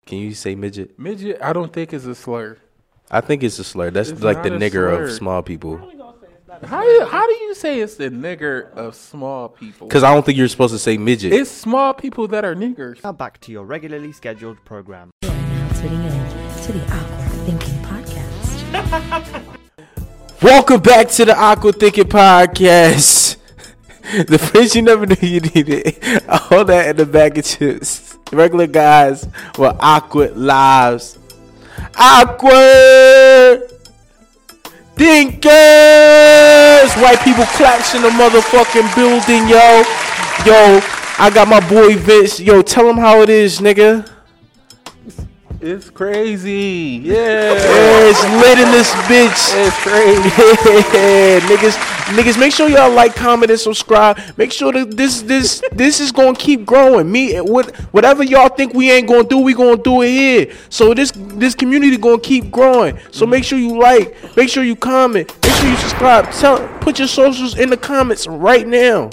Can you say midget? Midget, I don't think is a slur. I think it's a slur. That's It's like not the a nigger slur. of small people. How do you say it's the nigger of small people? Because I don't think you're supposed to say midget. It's small people that are niggers. Now back to your regularly scheduled program. You are now tuning in to the Awkward Thinking Podcast. Welcome back to the Awkward Thinking Podcast. The friends you never knew you needed. All that in the bag of chips. Regular guys with awkward lives. Awkward Thinkers. White people claps in the motherfucking building, yo. Yo, I got my boy Vince. Yo, tell him how it is, nigga. It's crazy. Yeah. It's lit in this bitch. It's crazy. Yeah, niggas, make sure y'all like, comment, and subscribe. Make sure that this is gonna keep growing. Whatever y'all think we ain't gonna do, we gonna do it here. So this community gonna keep growing. So make sure you like, make sure you comment, make sure you subscribe. Put your socials in the comments right now.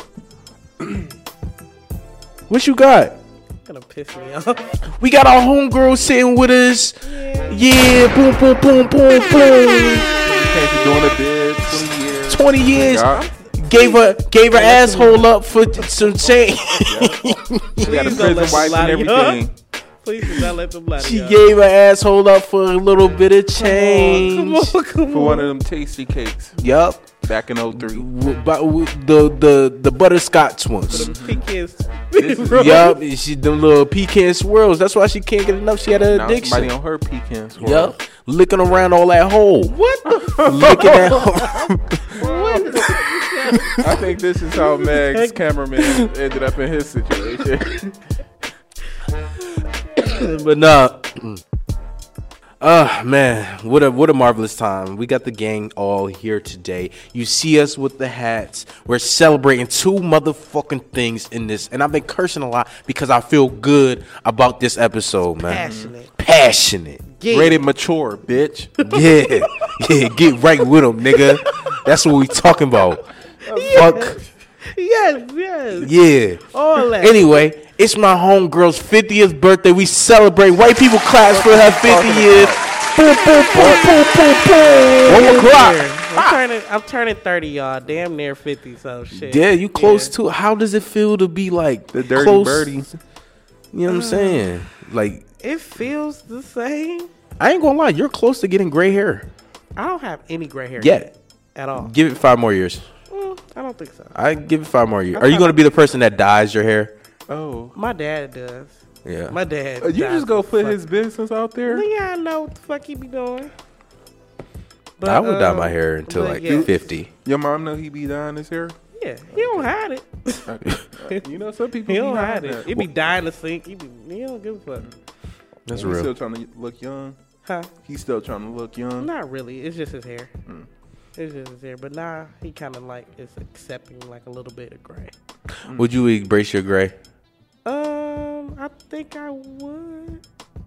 What you got? Gonna piss me off. We got our homegirl sitting with us. Yeah, boom, boom, boom, boom, boom. Came to doing a bid 20 20 years. years. Yeah. Gave her asshole up for some change. She got a prison wife and everything. Please do not let them lie to She y'all. gave her asshole up for a little bit of change. Come For one of them tasty cakes Yup. back in 03. The butterscotch ones. Pecans. Yup. She them little pecan swirls. That's why she can't get enough. She had an Now addiction. somebody on her pecans. Yup. Licking around all that hole. What the Licking that hole. I think this is how Meg's cameraman ended up in his situation. But nah. Man, what a marvelous time. We got the gang all here today. You see us with the hats. We're celebrating two motherfucking things in this. And I've been cursing a lot because I feel good about this episode, man. Passionate. Rated mature, bitch. Yeah, get right with them, nigga. That's what we talking about. Fuck. Yes. Yeah. All that. Anyway, it's my homegirl's 50th birthday. We celebrate. White people claps for her 50th. Boom, boom, boom, boom, boom, boom. 1 o'clock. I'm turning 30, y'all. Damn near 50, so shit. Yeah, you close to it. How does it feel to be like The dirty close? birdie. You know what I'm saying? Like, It feels the same. I ain't gonna lie, you're close to getting gray hair. I don't have any gray hair Yet. at all. Give it 5 more years. I don't think so. I give it 5 more years. Are you gonna be the person that dyes your hair? Oh. My dad does. Yeah. My dad. You dyes just go the put fuck- his business out there? Yeah, I know what the fuck he be doing. But, I would dye my hair until but like yeah. 50. Your mom know he be dyeing his hair? Yeah, he don't hide it. You know, some people He be don't hide hiding it. that. He be dying to sink. He don't give a fuck. That's He's real. still trying to look young. Huh? He's still trying to look young. Not really. It's just his hair. It's just his hair. But nah, he kind of like is accepting like a little bit of gray. Would you embrace your gray? I think I would.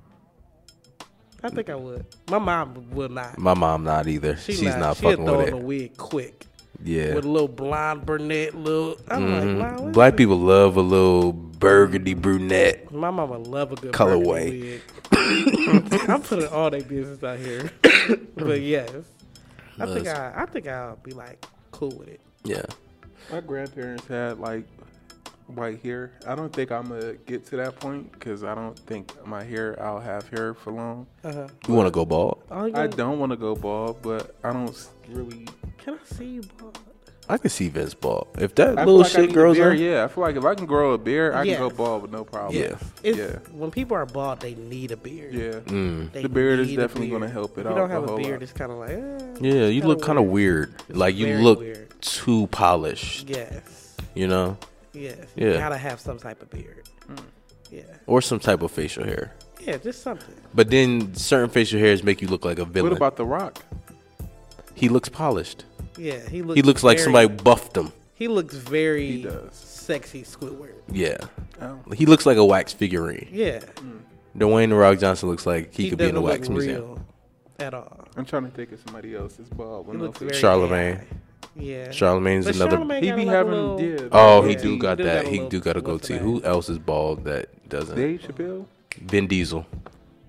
My mom will not. My mom not either. She's not She'll fucking throw with in a it. wig quick. Yeah. With a little blonde brunette look. I'm like, nah, what Black is people love a little burgundy brunette. it? My mama love a good Colorway. burgundy wig. I'm putting all their business out here. But yes. I think I'll be like cool with it. Yeah. My grandparents had like white hair. I don't think I'm gonna get to that point because I don't think I'll have hair for long. You want to go bald? I don't want to go bald, but I don't really. Can I see you bald? I can see Vince bald. If that I feel little like I shit need a grows beard, on. yeah. I feel like if I can grow a beard, I Yes. can go bald with no problem. Yeah. When people are bald, they need a beard. Yeah. They The beard is need a definitely beard. gonna help it If out you don't a have a whole beard, lot. it's kind of like, Yeah, you look kind of weird. It's Like you very look weird. too polished. Yes. You know, Yes. Yeah. You gotta have some type of beard. Yeah. or some type of facial hair. Yeah, just something. But then certain facial hairs make you look like a villain. What about The Rock? He looks polished. Yeah, he looks. He looks like very- somebody buffed him. He looks very. He does. Sexy Squidward. Yeah. Oh. He looks like a wax figurine. Yeah. Dwayne The Rock Johnson looks like he could be in the doesn't wax look museum. real at all. I'm trying to think of somebody else that's bald. He with no looks face. very Charlemagne. AI. Yeah. Charlemagne's But another. Charlemagne He got be like a having little- yeah. Oh, yeah. he do got do that. got a He little- do got a what's goatee. that? Who else is bald that doesn't? Dave Chappelle. Vin Diesel.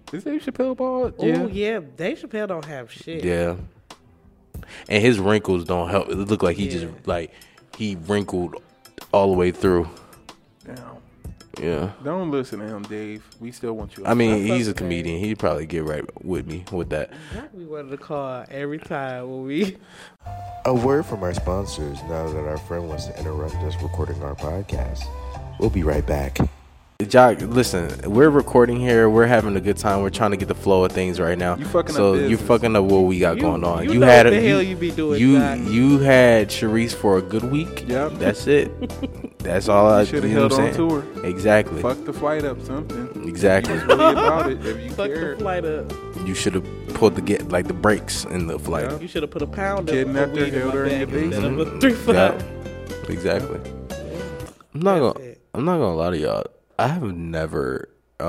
Is Dave Chappelle bald? Oh yeah, Dave Chappelle don't have shit. Yeah. And his wrinkles don't help. It look like he just like he wrinkled all the way through. Damn. Yeah. Don't listen to him, Dave. We still want you. I mean, he's a comedian. He'd probably get right with me with that. We wanted to call every time when we. A word from our sponsors now that our friend wants to interrupt us recording our podcast. We'll be right back. Jock, listen, we're recording here. We're having a good time. We're trying to get the flow of things right now. You fucking so up you're business. fucking up what we got going on. You know what the hell you be doing, Jock. You had Sharice for a good week. Yep. That's it. That's all I should have you know held what I'm on saying? to her. Exactly. Fuck the flight up, something. Exactly. If you was really about it. If you Fuck the cared. flight up. You should have pulled the brakes in the flight. Yeah. You should have put a pound up Kidnapped of her, weed in held my her in bag your instead of a basement. 3-5. Yeah. Exactly. I'm not gonna lie to y'all. I have never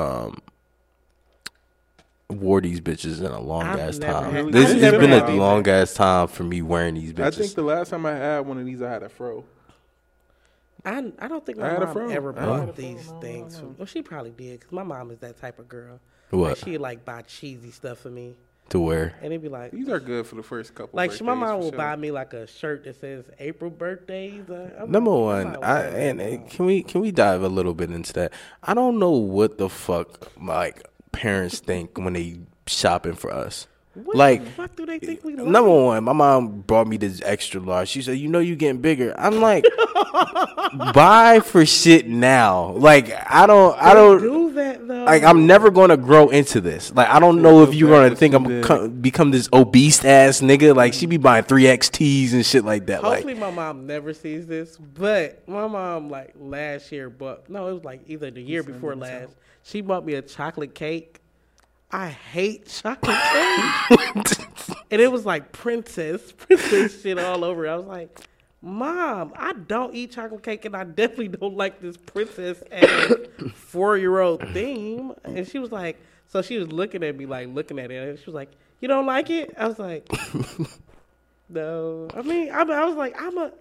wore these bitches in a long ass time. This I've has never been had a these. long ass time for me wearing these bitches. I think the last time I had one of these, I had a fro. I don't think I my had a mom fro. ever I had bought a fro. these things. Well, she probably did because my mom is that type of girl. What? Like, she'd like buy cheesy stuff for me, To wear. and it'd be like, These are good for the first couple. like my mom birthdays, will for buy sure. me like a shirt that says April birthdays. I'm Number like, one, I'm not wearing and that. can we dive a little bit into that? I don't know what the fuck like parents think when they shopping for us. What Like, the fuck do they think we like? number one, my mom brought me this extra large. She said, "You know, you getting bigger." I'm like, buy for shit now. Like, I don't. do that though. Like, I'm never going to grow into this. Like, I don't know if you're going to think I'm become this obese ass nigga. Like, she be buying 3X tees and shit like that. Hopefully Like, my mom never sees this, but my mom like last year it was like either the year before last. She bought me a chocolate cake. I hate chocolate cake. And it was like princess shit all over. I was like, Mom, I don't eat chocolate cake and I definitely don't like this princess ass 4-year-old theme. And she was like, so she was looking at me like looking at it and she was like, you don't like it? I was like, no. I mean, I was like,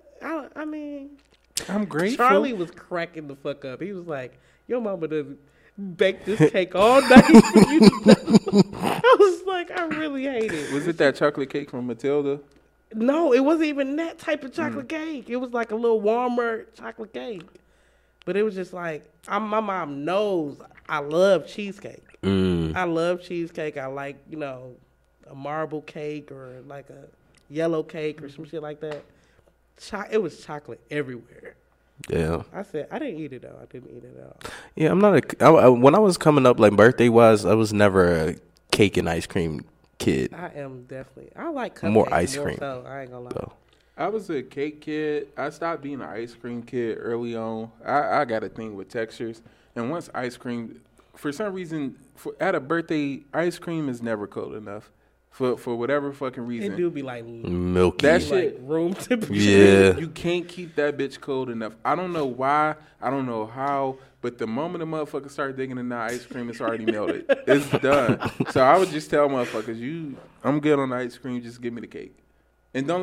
I'm grateful. Charlie was cracking the fuck up. He was like, your mama doesn't bake this cake all night for you to know. I was like, I really hate it. Was it that chocolate cake from Matilda? No, it wasn't even that type of chocolate cake. It was like a little warmer chocolate cake. But it was just like, my mom knows I love cheesecake. I love cheesecake. I like, a marble cake or like a yellow cake or some shit like that. It was chocolate everywhere. yeah. I said, I didn't eat it though. I didn't eat it at all. Yeah, I'm not when I was coming up, like birthday-wise, I was never a cake and ice cream kid. I am definitely. I like cupcakes More ice cream. So I ain't gonna lie. So. I was a cake kid. I stopped being an ice cream kid early on. I got a thing with textures. And once ice cream, for some reason, at a birthday, ice cream is never cold enough. For whatever fucking reason. It do be like Milky. That like shit. room temperature. Yeah. You can't keep that bitch cold enough. I don't know why. I don't know how. But the moment a motherfucker start digging in that ice cream, it's already melted. It's done. So I would just tell motherfuckers, I'm good on the ice cream. Just give me the cake. And don't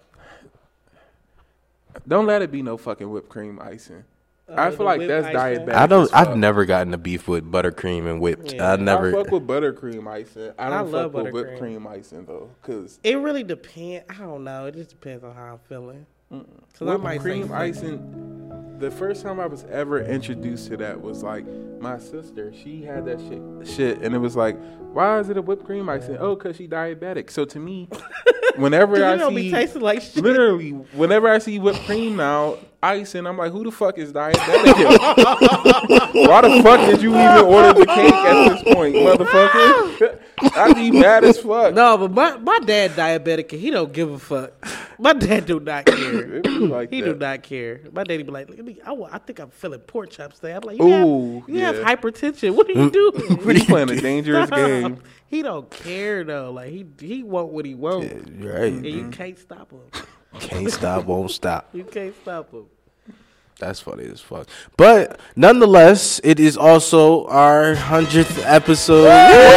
let it be no fucking whipped cream icing. I feel like that's diabetic. I've never gotten a beef with buttercream and whipped. Yeah. I never. I fuck with buttercream icing. I don't love fuck with whipped buttercream. cream icing though, cause It really depends. I don't know. It just depends on how I'm feeling. Cause I might whipped cream say icing. The first time I was ever introduced to that was like my sister. She had that shit, and it was like, why is it a whipped cream icing? Oh, cause she diabetic. So to me, whenever you I don't see, be tasting like shit. literally, whenever I see whipped cream now, icing, I'm like, who the fuck is diabetic? Why the fuck did you even order the cake at this point, motherfucker? I'd be mad as fuck. No, but my dad diabetic and he don't give a fuck. My dad do not care. It be like He that. do not care. My daddy be like, I think I'm feeling pork chops today. I'm like, Ooh, you have yeah. hypertension. What are you doing? He's playing a dangerous game. He don't care though. Like he want what he want. Right. And you can't stop him. Can't stop, won't stop. You can't stop him. That's funny as fuck. But nonetheless, it is also our 100th episode.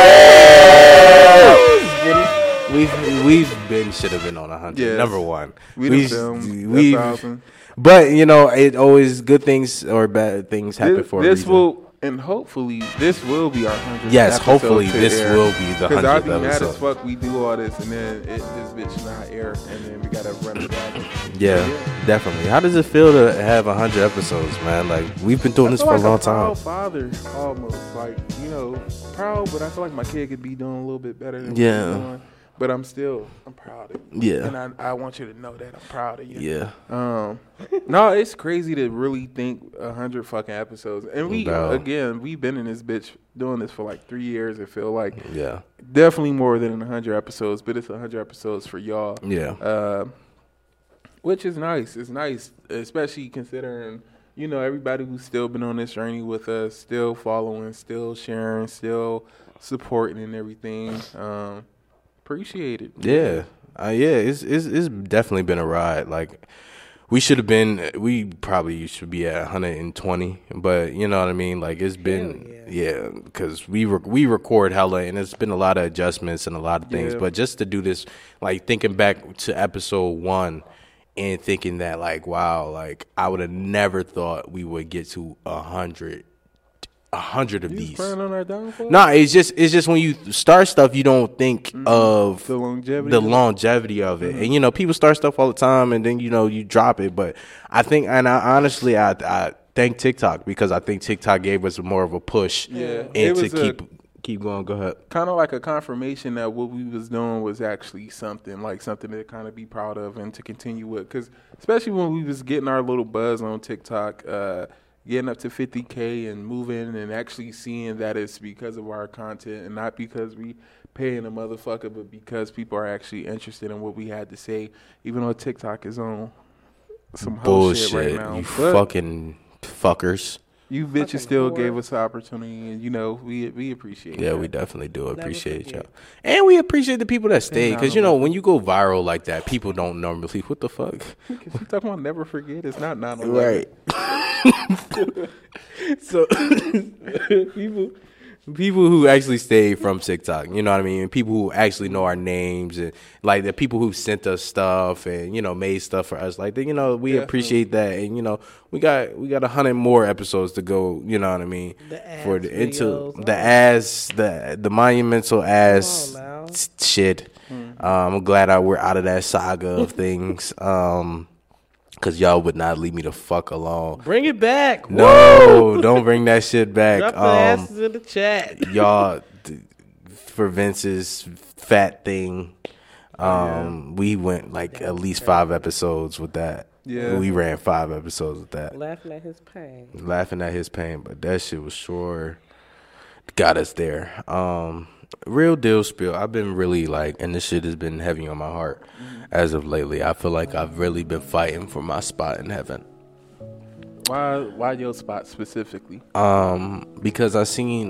We've should have been on 100. Yes. Number one. We've But it always good things or bad things happen for a This reason. will And hopefully this will be our 100th Yes, episode hopefully to this air. will be the 'Cause I'd 100th be mad as episode. fuck we do all this and then this bitch not air and then we gotta run it back. Yeah, definitely. How does it feel to have 100 episodes, man? Like, we've been doing I this feel for like a long proud time. father, almost like, you know, proud, but I feel like my kid could be doing a little bit better than what Yeah. he's doing. But I'm proud of you. Yeah. And I want you to know that I'm proud of you. Yeah. No, it's crazy to really think 100 fucking episodes. And Bro. we've been in this bitch doing this for like 3 years. It feel like Yeah. definitely more than 100 episodes, but it's 100 episodes for y'all. Yeah. Which is nice. It's nice, especially considering, you know, everybody who's still been on this journey with us, still following, still sharing, still supporting and everything. Appreciate it. Yeah. It's definitely been a ride. Like, we probably should be at 120, but you know what I mean? Like, it's been, because we record hella, and it's been a lot of adjustments and a lot of things. Yeah. But just to do this, like, thinking back to episode 1 and thinking that, like, wow, like, I would have never thought we would get to 100 of You these. planning on our downfall? No, it's just when you start stuff, you don't think of The longevity. the longevity of it. And, you know, people start stuff all the time and then, you know, you drop it. But I think, and I honestly thank TikTok, because I think TikTok gave us more of a push Yeah. and It to was keep going. Go ahead. kind of like a confirmation that what we was doing was actually something to kind of be proud of and to continue with. Because especially when we was getting our little buzz on TikTok, getting up to 50K and moving and actually seeing that it's because of our content and not because we paying a motherfucker, but because people are actually interested in what we had to say, even though TikTok is on some whole shit right Bullshit. now. You But fucking fuckers. you bitches still gave us the opportunity, and, you know, we appreciate it. Yeah, we definitely do appreciate y'all. forget. And we appreciate the people that stay. And Because, you know, when you go viral like that, people don't normally, what the fuck? Because you talking about never forget, it's not 9/11. Right. So people who actually stay from TikTok, you know what I mean? People who actually know our names, and like the people who sent us stuff and, you know, made stuff for us. Like, you know, we Definitely. appreciate that. And, you know, we got 100 more episodes to go, you know what I mean? The The monumental ass Come on now. shit. I'm glad we're out of that saga of things. Cause y'all would not leave me the fuck alone. Bring it back. No, don't bring that shit back. Drop the asses in the chat. Y'all, for Vince's fat thing, we went like at least 5 episodes with that. Yeah. We ran 5 episodes with that. Laughing at his pain. Laughing at his pain, but that shit was sure got us there. Real deal spill. I've been really like, and this shit has been heavy on my heart as of lately. I feel like I've really been fighting for my spot in heaven. Why your spot specifically? Because I seen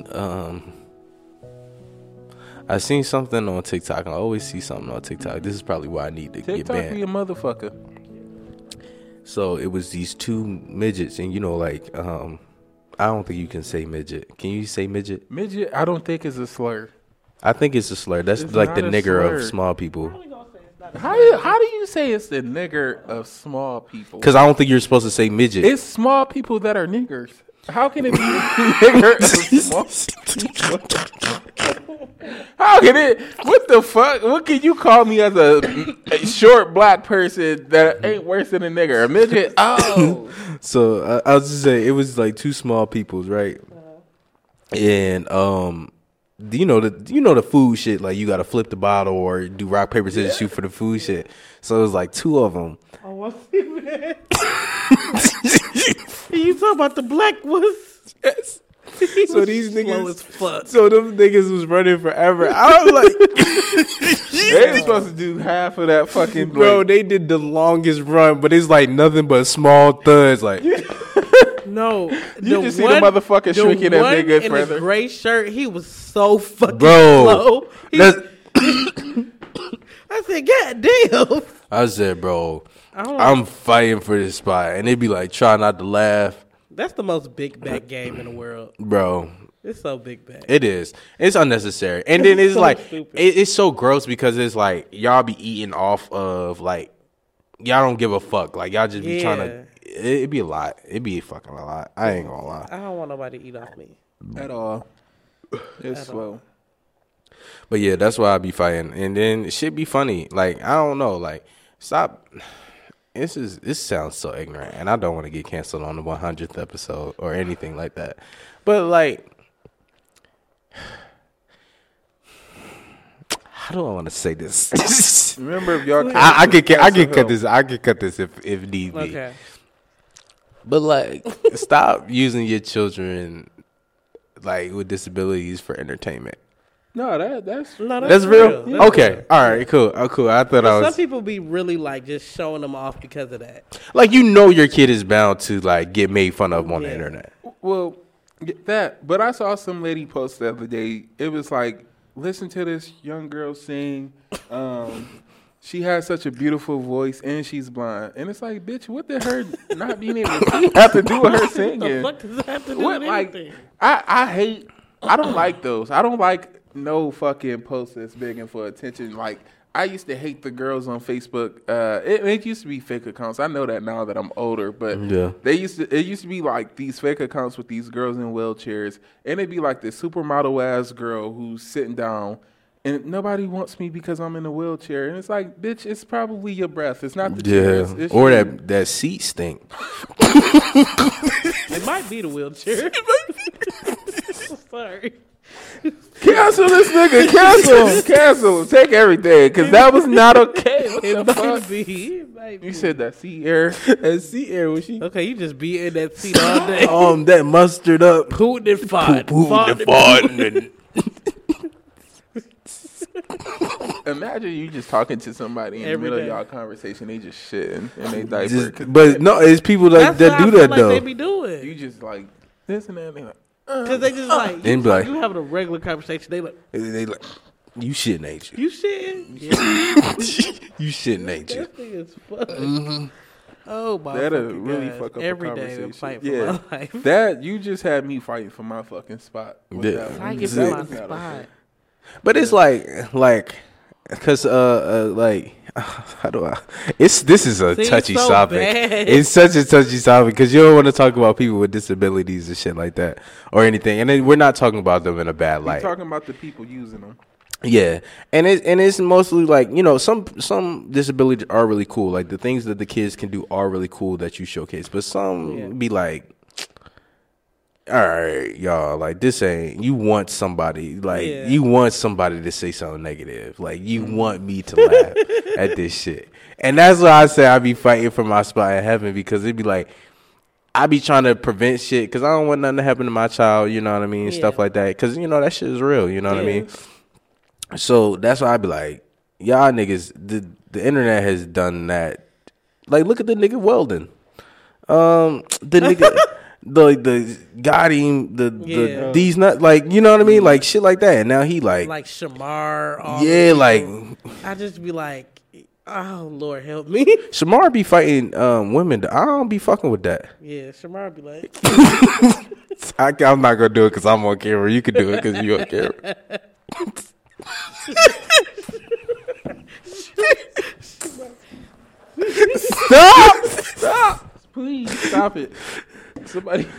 something on TikTok. I always see something on TikTok. This is probably why I need to get TikTok banned. be a motherfucker. So it was these 2 midgets, and you know, like, I don't think you can say midget. Can you say midget? Midget, I don't think is a slur. I think it's a slur. That's It's like the not a nigger of slur. small people. How do you say it's the nigger of small people? Because I don't think you're supposed to say midget. It's small people that are niggers. How can it be nigger of small people? How can it? What the fuck? What can you call me as a short black person that ain't worse than a nigger? A midget? Oh. So I was just saying, it was like 2 small peoples, right? And you know the food shit, like you gotta flip the bottle or do rock paper scissors shoot for the food shit. So it was like 2 of them. Oh, I see that. You talking about the black ones? Yes. So these Slow niggas, as fuck. so them niggas was running forever. I was like, They were supposed to do half of that fucking bro, like, they did the longest run, but it's like nothing but small thuds. Like, No, You just see the motherfucker shrinking that nigga in further. the gray shirt. He was so fucking bro, slow. that's- I said, God damn. I said, bro, don't- I'm fighting for this spot, and they be like, try not to laugh, That's the most big back game in the world. bro. It's so big back. It is. It's unnecessary. And then it's So like, stupid. it's so gross because it's like, y'all be eating off of, like, y'all don't give a fuck. Like, y'all just be trying to, it'd be a lot. It'd be fucking a lot. I ain't gonna lie. I don't want nobody to eat off me. At all. It's slow. But yeah, that's why I be fighting. And then it should be funny. Like, I don't know. Like, stop. This sounds so ignorant, and I don't want to get canceled on the 100th episode or anything like that. But like, how do I want to say this? Remember, if y'all I could cut this. I could cut this if need be. Okay. But like, stop using your children like with disabilities for entertainment. No, that's That's real. Yeah. Okay, all right, cool. Oh, cool. I thought I was Some people be really like just showing them off because of that. like, you know, your kid is bound to like get made fun of on the internet. Well, that. But I saw some lady post the other day. It was like, listen to this young girl sing. She has such a beautiful voice and she's blind. And it's like, bitch, what did her not being able to see have to do with her singing? What does that have to do What, with like, anything? I don't like those. I don't like no fucking posts that's begging for attention. Like, I used to hate the girls on Facebook. It used to be fake accounts. I know that now that I'm older, but Yeah. it used to be like these fake accounts with these girls in wheelchairs, and it'd be like this supermodel ass girl who's sitting down, and nobody wants me because I'm in a wheelchair. And it's like, bitch, it's probably your breath. It's not the chair. Yeah, It's or you. that seat stink. It might be the wheelchair. Sorry. Cancel this nigga. Cancel him. Cancel him. Take everything, because that was not okay. What It the might fuck? be. It might be. You said that sea air. That seat air when she Okay, you just be in that seat all day. that mustard up, Pootin' and farting. farting. Imagine you just talking to somebody in the Every middle day. of y'all conversation, they just shitting and they diaper. But no, it's people that That's what do I feel that like though. they be doing. You just like this and that. And they like, Because they just like, They be like- you having a regular conversation. They like, They like, you shitting, ain't you? you shit? Yeah, You shitting, ain't you? that thing is fun. Oh my that'll fucking really God. fuck up Every a day conversation. I'm fighting for Yeah, my life. that you just had me fighting for my fucking spot. with Yeah. that one. I get That to my was not spot. okay. But it's like, cause like, how do I? This is a See, touchy so topic. bad. It's such a touchy topic because you don't want to talk about people with disabilities and shit like that or anything. And then we're not talking about them in a bad We light. talking about the people using them. Yeah, and it's mostly like, you know, some disabilities are really cool. Like the things that the kids can do are really cool that you showcase. But some be like, all right, y'all, like this ain't. You want somebody you want somebody to say something negative. Like you want me to laugh at this shit, and that's why I say I be fighting for my spot in heaven, because it'd be like, I be trying to prevent shit because I don't want nothing to happen to my child. You know what I mean? Stuff like that, because you know that shit is real. You know what I mean? So that's why I be like, y'all niggas, the internet has done that. Like, look at the nigga Weldon. The nigga, the got him, the these not, like, you know what I mean? Like shit like that. And now he like Shamar. I just be like, oh Lord help me. Shamar be fighting women. I don't be fucking with that. Yeah, Shamar be like, I'm not gonna do it because I'm on camera. You can do it because you on camera. Stop! Please stop it. Somebody.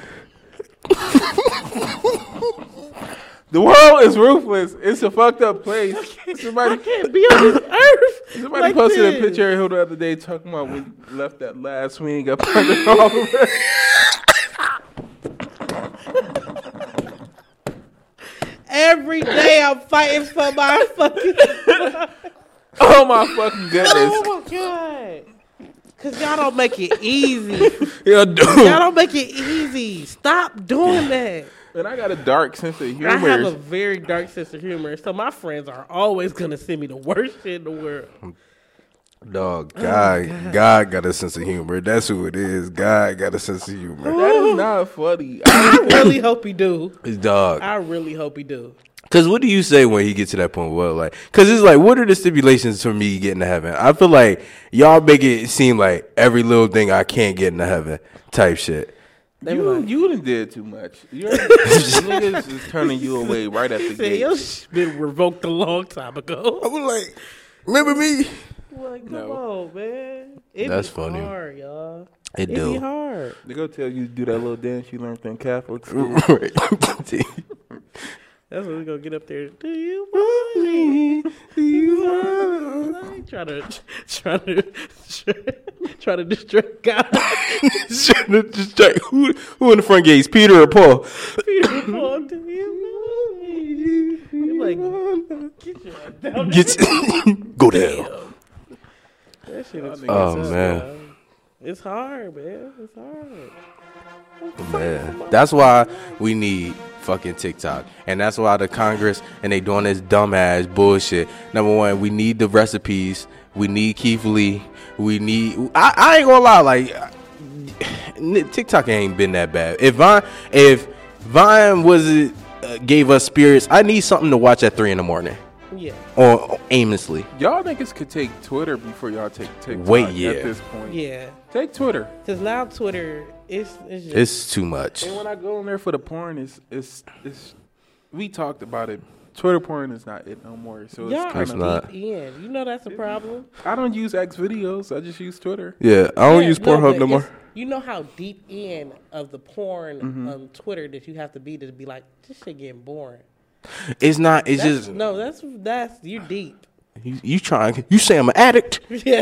The world is ruthless. It's a fucked up place. Somebody can't be on this earth. Somebody like posted this. a picture of him the other day talking about we left that last swing up under all of it. Every day I'm fighting for my fucking. Oh my fucking goodness. Oh my God. Cause y'all don't make it easy. Y'all Y'all don't make it easy. Stop doing that. And I got a dark sense of humor. I have a very dark sense of humor, so my friends are always gonna send me the worst shit in the world. Dog, God got a sense of humor. That's who it is. God got a sense of humor. That is not funny. I really hope he do. It's dog. I really hope he do. Because what do you say when he gets to that point? Well, like, because it's like, what are the stipulations for me getting to heaven? I feel like y'all make it seem like every little thing I can't get into heaven type shit. You done did too much. Niggas is turning you away right at the Say, your gate. shit been revoked a long time ago. I was like, remember me? Like, come No. on, man. It That's be funny. hard, y'all. It It be do. hard. They go tell you to do that little dance you learned in Catholic school. Right. That's what we gonna get up there. Do you want me? Do you want me? Try to distract God. Trying to distract who in the front gates, Peter or Paul? Peter Paul, do you want me? You're like, get your ass down. Go down. That shit is Oh, fucked up, man. bro. It's hard, man. It's hard. Man, that's why we need fucking TikTok, and that's why the Congress and they doing this dumbass bullshit. Number one, we need the recipes. We need Keith Lee. We need. I ain't gonna lie, like TikTok ain't been that bad. If Vine was gave us spirits, I need something to watch at 3 a.m. Yeah. or aimlessly. Y'all niggas could take Twitter before y'all take TikTok. Wait, yeah. At this point, Yeah. take Twitter. Because now Twitter, it's just. It's too much. And when I go in there for the porn, it's we talked about it. Twitter porn is not it no more. So y'all it's are It's kind of. not. deep in. You know that's a problem. I don't use X videos. I just use Twitter. Yeah, I don't Yeah, use Pornhub but no more. it's- You know how deep in of the porn on Twitter that you have to be like, this shit getting boring. It's not. It's That's, just no, that's you're deep. you trying. You say I'm an addict. Yeah.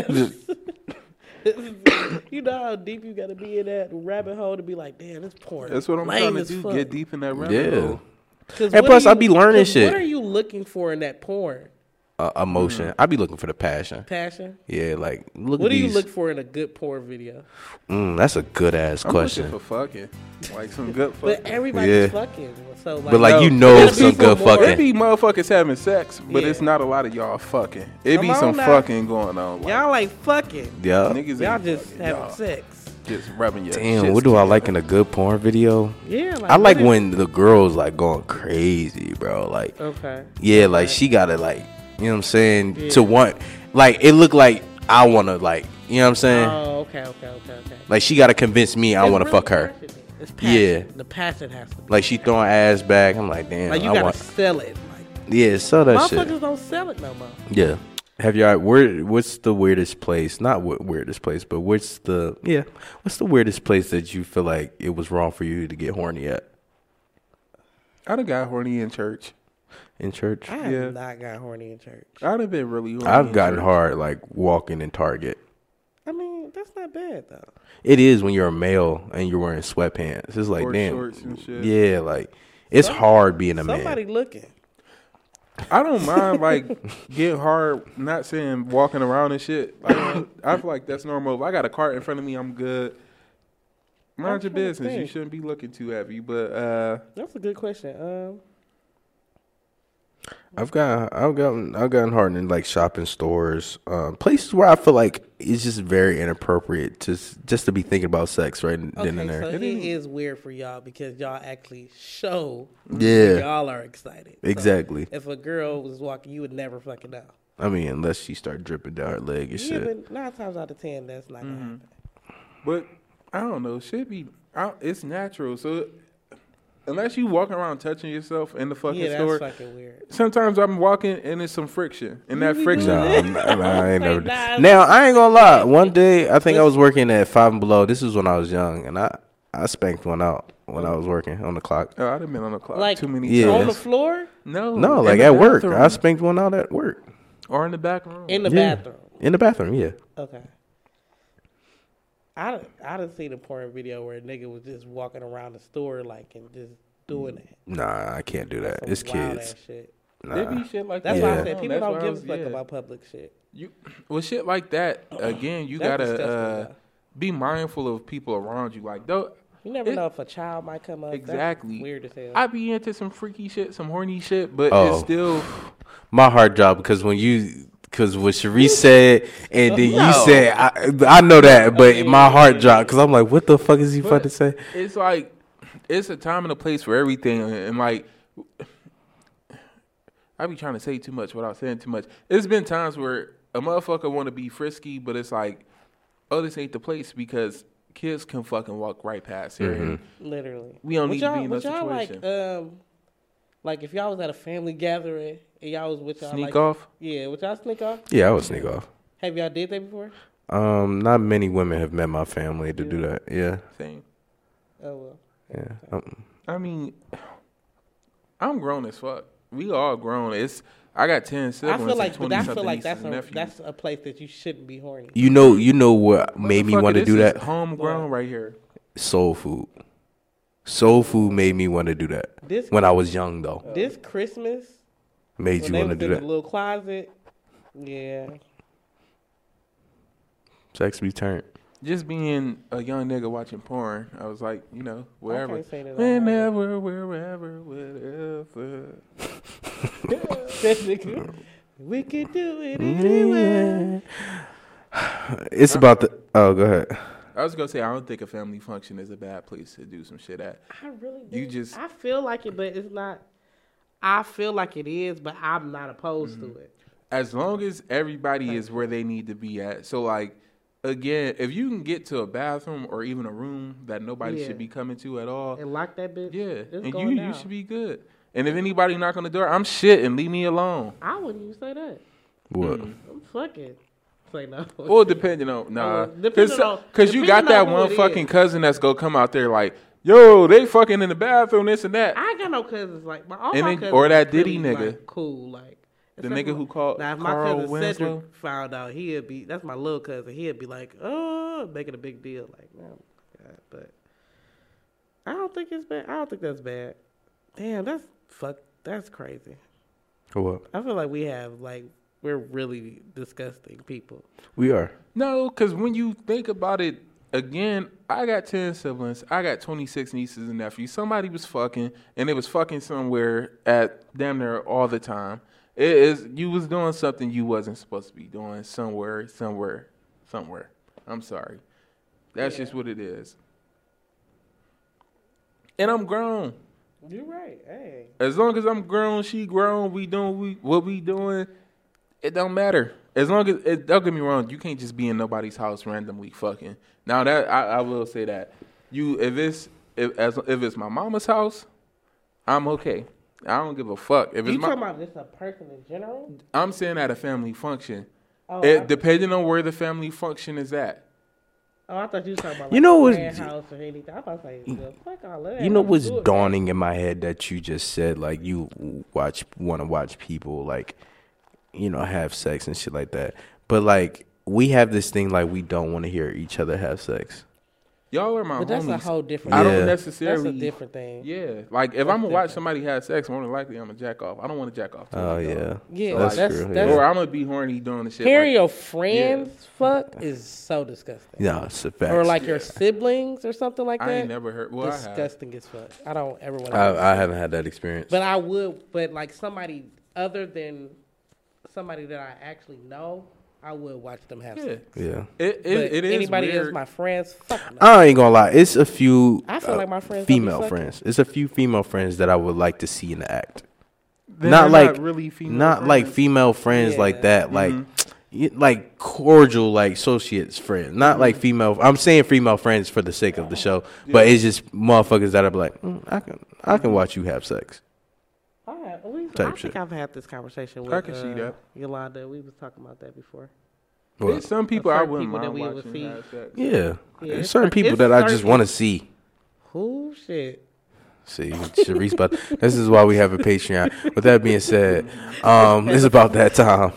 You know how deep you got to be in that rabbit hole to be like, damn, this porn. That's what I'm lame trying to as do. fuck. Get deep in that rabbit Yeah. hole. 'Cause And what plus, are I be learning 'cause shit. What are you looking for in that porn? Emotion. I be looking for the passion. Passion. Yeah, like look What at do you these. look for in a good porn video? That's a good ass I'm question. looking for fucking, like some good But fucking. everybody's Yeah. fucking. So like, But like No, you it know gotta be some for good more. There fucking. be motherfuckers having sex, but Yeah. it's not a lot of y'all fucking. It be Come on some now. fucking going on. Like, y'all like fucking. Yeah. niggas Y'all ain't just fucking, having y'all sex. just rubbing your Damn, shits what do I together. like in a good porn video? Yeah. Like, I like what is- when the girls like going crazy, bro. Like Okay. yeah, like she gotta like you know what I'm saying Yeah. to want like it look like I wanna like you know what I'm saying Oh, okay. like she gotta convince me I It's wanna really fuck her. passion. It's passion. Yeah. The passion has to be. Like she throwing ass back. I'm like damn. Like you I gotta want sell it. Like yeah sell that shit. motherfuckers don't sell it no more. Yeah. Have y'all? What's the weirdest place? Not weirdest place, but what's the weirdest place that you feel like it was wrong for you to get horny at I done got horny in church. in church? I have Yeah. not got horny in church. I done been really horny. I've in gotten church. hard like walking in Target. I mean, that's not bad though. It is when you're a male and you're wearing sweatpants. It's like Or damn, shorts and shit. yeah, like it's hard being a Somebody man. looking. I don't mind like getting hard. Not saying walking around and shit. Like I feel like that's normal. If I got a cart in front of me, I'm good. Mind I'm your trying to business. You think. shouldn't be looking too heavy. But That's a good question. I've gotten hard in like shopping stores, places where I feel like it's just very inappropriate just to be thinking about sex right then and Okay, there. so it is weird for y'all because y'all actually show Yeah. y'all are excited. So Exactly. if a girl was walking, you would never fucking know. I mean, unless she start dripping down her leg and Yeah, shit. but 9 times out of 10, that's not gonna happen. but I don't know. Should be. It's natural. So unless you walking around touching yourself in the fucking Yeah, that's store, fucking weird. sometimes I'm walking and it's some friction, and that be friction. doing Nah, I ain't never. Nah, Now I ain't gonna lie. One day I think I was working at Five and Below. This is when I was young, and I spanked one out when I was working on the clock. Oh, I'd have been on the clock Like too many Yeah. on times. the floor, No, No, in like the at work. bathroom. I spanked one out at work. or in the back room. in the Yeah. bathroom. In the bathroom, yeah. Okay. I done seen a porn video where a nigga was just walking around the store like and just doing that. Nah, I can't do that. Some It's wild kids. ass shit. There Nah. be shit like That's that. why I Yeah. said people That's don't why I give a was- fuck yeah. about public shit. Well, shit like that. Again, you That's gotta disgusting, though. be mindful of people around you. Like, though, You never It- know if a child might come up. That's exactly. weird as hell. I be into some freaky shit, some horny shit, but Oh. it's still. My heart dropped because what Sharice said and then you said, I know that, but my heart dropped because I'm like, what the fuck is he about to say? It's like it's a time and a place for everything, and like I be trying to say too much without saying too much. It's been times where a motherfucker want to be frisky, but it's like, oh, this ain't the place because kids can fucking walk right past here. And Literally. we don't Would need to be y'all- in would that y'all situation. like if y'all was at a family gathering and y'all was with y'all Sneak like, off. Yeah, would y'all sneak off? Yeah, I would sneak off. Have y'all did that before? Not many women have met my family to do that. Yeah. Same. Oh well. Yeah. I mean, I'm grown as fuck. We all grown. I got 10 siblings. I feel like, and but 20 I feel something like nieces and nephews. that's a place that you shouldn't be horny. You know what made me want to do This is that? homegrown right here. Soul food. Soul food made me want to do that. When I was young, though. This Christmas, Made when you they want to was do in that. the little closet, yeah. Sex be turned. Just being a young nigga watching porn, I was like, wherever. can't say that I Whenever, wherever, whatever. We could do it anyway. It's about the. Oh, go ahead. I was going to say, I don't think a family function is a bad place to do some shit at. I really do. You just- I feel like it, but it's not. I feel like it is, but I'm not opposed to it. As long as everybody is where they need to be at. So, like, again, if you can get to a bathroom or even a room that nobody Yeah. should be coming to at all, And lock that bitch. yeah, it's and going you down. should be good. And if anybody knock on the door, I'm shit and leave me alone. I wouldn't even say that. What? I'm fucking. Say no. Or depending on, nah. depending on- Because you got depending that on who one it fucking is. cousin that's going to come out there like, yo, they fucking in the bathroom, this and that. I ain't got no cousins like all And my then- cousins. or that is Diddy pretty, nigga. like, cool, like The except nigga for- who called Now, if my Carl cousin Winslow. Cedric found out, he'd be that's my little cousin. He'd be like, oh, making a big deal, like, no, God. But I don't think it's bad. I don't think that's bad. Damn, that's crazy. What? I feel like we're really disgusting people. We are. No, because when you think about it, again, I got 10 siblings. I got 26 nieces and nephews. Somebody was fucking, and they was fucking somewhere at damn near all the time. You was doing something you wasn't supposed to be doing somewhere. I'm sorry. That's just what it is. And I'm grown. You're right. Hey, As long as I'm grown, she grown, we doing what we doing, it don't matter. As long as don't get me wrong, you can't just be in nobody's house randomly fucking. Now that I will say that if it's my mama's house, I'm okay. I don't give a fuck. If it's you talking about just a person in general? I'm saying at a family function. Oh, Depending on where the family function is at. I thought you were talking about You know a what's- grand house or anything. I was like, well, fuck all that. You know I'm what's good. dawning in my head that you just said? Like, you want to watch people, like, have sex and shit like that. But, like, we have this thing, like, we don't want to hear each other have sex. Y'all are my But that's homies. a whole different. I Yeah. don't That's necessarily. a different thing. Yeah, like if I'm gonna watch somebody have sex, more than likely I'm gonna jack off. I don't want to jack off. too Oh, much, yeah. though. Yeah, That's that's true, that's. yeah. Or I'm gonna be horny doing the shit. Hearing like, your friends fuck is so disgusting. No, it's a fact. Or like your siblings or something like I that. ain't never heard. Well, I have. disgusting as fuck. I don't ever want to. I haven't had that experience. But I would. But like somebody other than somebody that I actually know, I would watch them have Yeah, sex. Yeah. it But is anybody weird. else, my friends, fuck no. I ain't gonna lie. It's a few I feel like my friends don't be female fucking. friends. It's a few female friends that I would like to see in the act. They're not like really female. not like friends. female friends Yeah. like that. Like like cordial, like associates friends. Not like female. I'm saying female friends for the sake of the show, but it's just motherfuckers that are like, I can watch you have sex. I Type think shit. I've had this conversation with I can see that. Yolanda. We was talking about that before. There's some people I certain wouldn't people that mind we would watching see. have sex. Yeah, Yeah, there's it's certain cer- people it's that I just certain- want to see. Who shit? See, Sharice, but this is why we have a Patreon. With that being said, it's about that time.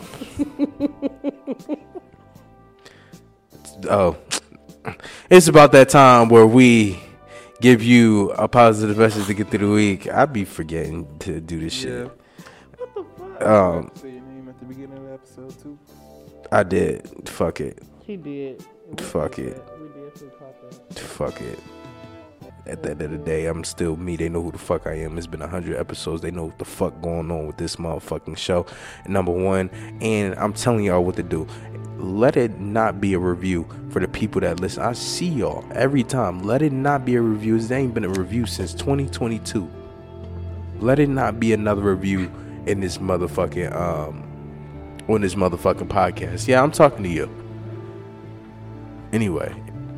It's about that time where we give you a positive message to get through the week. I be forgetting to do this shit. Say your name at the beginning of the episode too. I did. Fuck it. He did. Fuck it. We did some talking. Fuck it. At the end of the day, I'm still me. They know who the fuck I am. It's been 100 episodes. They know what the fuck going on with this motherfucking show. Number one, and I'm telling y'all what to do. Let it not be a review for the people that listen. I see y'all every time. Let it not be a review. There ain't been a review since 2022. Let it not be another review in this motherfucking on this motherfucking podcast. Yeah, I'm talking to you. Anyway,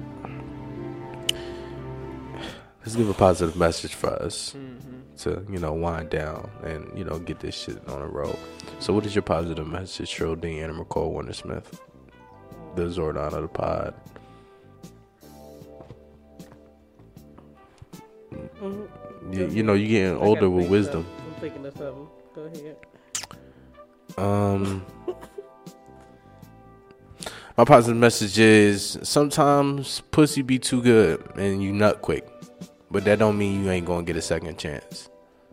let's give a positive message for us to, wind down and, get this shit on the road. So what is your positive message, Trodine and McCall Warner Smith? the Zordon of the pod. You know, you getting older with wisdom. I'm thinking of something. Go ahead. My positive message is sometimes pussy be too good and you nut quick, but that don't mean you ain't gonna get a second chance.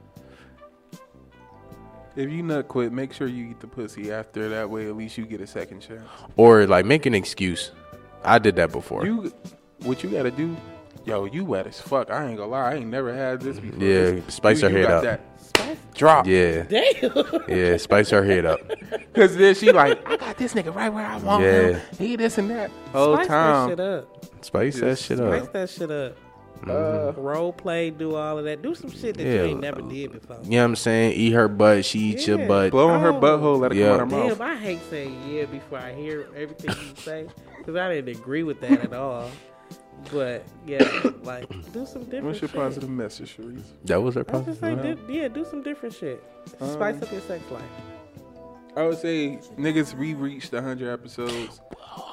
If you nut quick, make sure you eat the pussy after. That way, at least you get a second chance. Or like make an excuse. I did that before. What you gotta do? Yo, you wet as fuck. I ain't gonna lie. I ain't never had this before. Yeah, spice her head got up. That drop. Yeah. Damn. Yeah, spice her head up. Cause then she like, I got this nigga right where I want him. Yeah. He this and that. Whole Spice that time. shit up. Spice that shit Spice up. that shit up. Role play, do all of that. Do some shit that you Yeah. ain't never did before. You know what I'm saying? Eat her butt, she eat your Yeah. butt. Blow on her butthole, let it Yeah. come out her mouth. Damn, I hate saying yeah before I hear everything you say because I didn't agree with that at all. But yeah, like do some different What's your shit. positive message, Sharice? That was her I was just like, positive. do some different shit. Spice up your sex life. I would say niggas reached 100 episodes.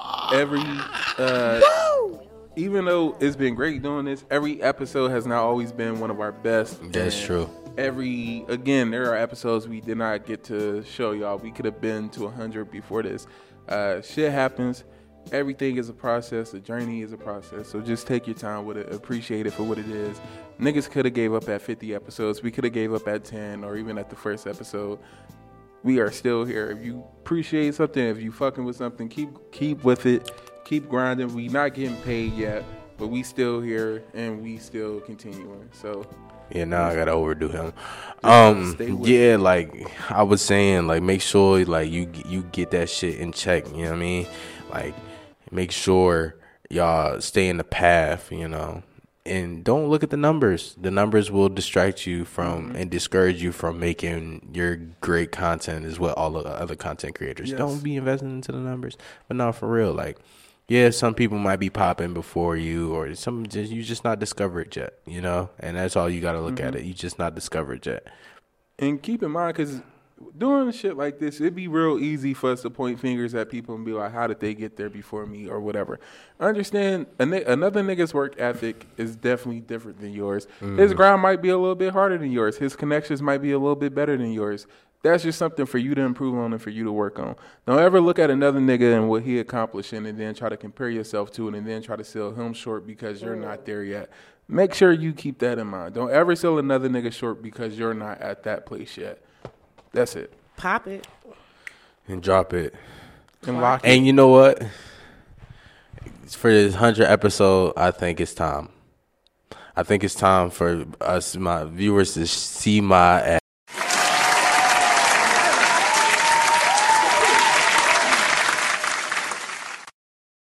Even though it's been great doing this, every episode has not always been one of our best. That's And true. Again, there are episodes we did not get to show y'all. We could have been to 100 before this. Shit happens. Everything is a process. The journey is a process. So just take your time with it. Appreciate it for what it is. Niggas could have gave up at 50 episodes. We could have gave up at 10 or even at the first episode. We are still here. If you appreciate something, if you fucking with something, keep with it. Keep grinding. We not getting paid yet, but we still here and we still continuing. So Yeah, now I gotta overdo him. stay with Yeah, like I was saying, like make sure like you get that shit in check. You know what I mean? Like make sure y'all stay in the path. You know, and don't look at the numbers. The numbers will distract you from and discourage you from making your great content. Is what all the other content creators don't be investing into the numbers. But not for real, like. Yeah, some people might be popping before you, or you just not discovered yet, you know, and that's all you got to look at it. You just not discovered yet. And keep in mind, because doing shit like this, it'd be real easy for us to point fingers at people and be like, how did they get there before me or whatever. Understand, another nigga's work ethic is definitely different than yours. His grind might be a little bit harder than yours. His connections might be a little bit better than yours. That's just something for you to improve on and for you to work on. Don't ever look at another nigga and what he accomplishing and then try to compare yourself to it and then try to sell him short because you're not there yet. Make sure you keep that in mind. Don't ever sell another nigga short because you're not at that place yet. That's it. Pop it. And drop it. And lock it. And you know what? For this 100 episode, I think it's time. I think it's time for us, my viewers, to see my ass.